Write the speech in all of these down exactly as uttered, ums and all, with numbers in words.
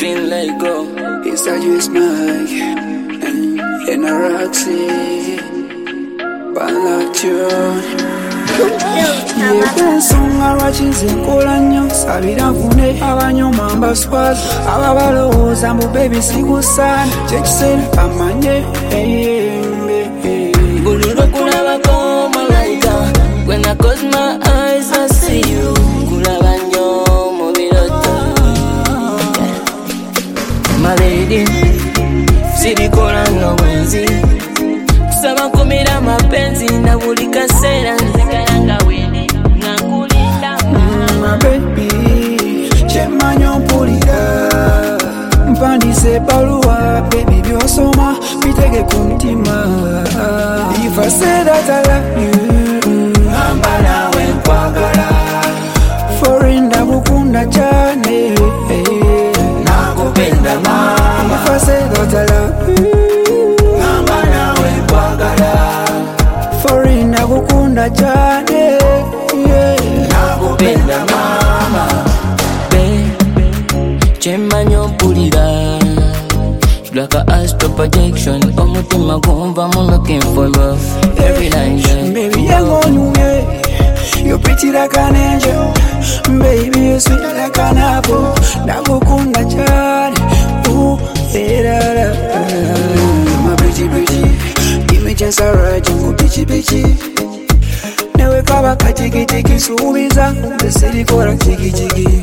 Green light go. It's a juice mic in a Roxy Balatune. Yebensonga lwaki nze nkola nnyo sabira nfune abanyuma mbaswaza aba balowooza mbu bebi sikusaana kyekiseera bamanye buli lwekulabako malayika. When I close my eyes I see you. Kulaba nnyo mu biroto. My lady sirikola no mwenzi kusaba kumira mapenzi na buli kaseera nzigala nga wili nakulinda. My baby kyemanyi ompulira mpandise ebbaluwa baby byosoma bitege ku mutima. If I say that I love you amba nawe nkwagala foreign ndakukunda cyane nakupenda mama. If I say that I love you amba nawe nkwagala foreign ndakukunda cyane nakupenda mama. Kyemanyi ompulira like a astral projection. Omutima gumva I'm looking for love every night. Baby, I'm on you, yeah. You're pretty like an angel. Baby, you're sweet like an apple. Nakukunda chani. Ooh, da da da. My pretty, pretty. Give me just a ride, you bitchy, bitchy. Newe kaba kachiki chiki subiza. The city kora chiki chiki.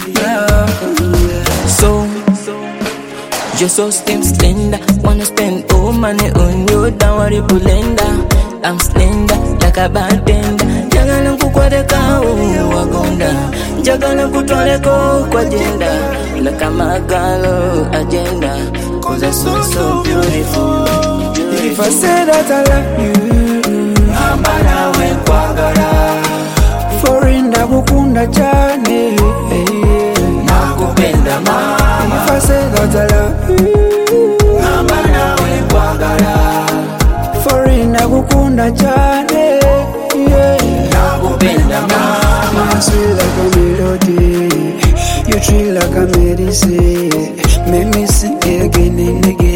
So you're so slim, slender. Wanna spend all money on you, don't worry, bulenda. I'm slender, like a bartender. Jagala kukwadeka wagonda. Jagala kutwaleko kwa jenda. Like a magalo agenda. Cause I'm so, so beautiful, beautiful. If I say that I love you amba nawe nkwagala foreign ndakukunda cyane nakupenda mama. If I say that I love you amba nawe nkwagala foreign ndakukunda cyane nakupenda mama. You sweet like a melody, you treat like a medicine. Make me sing again and again.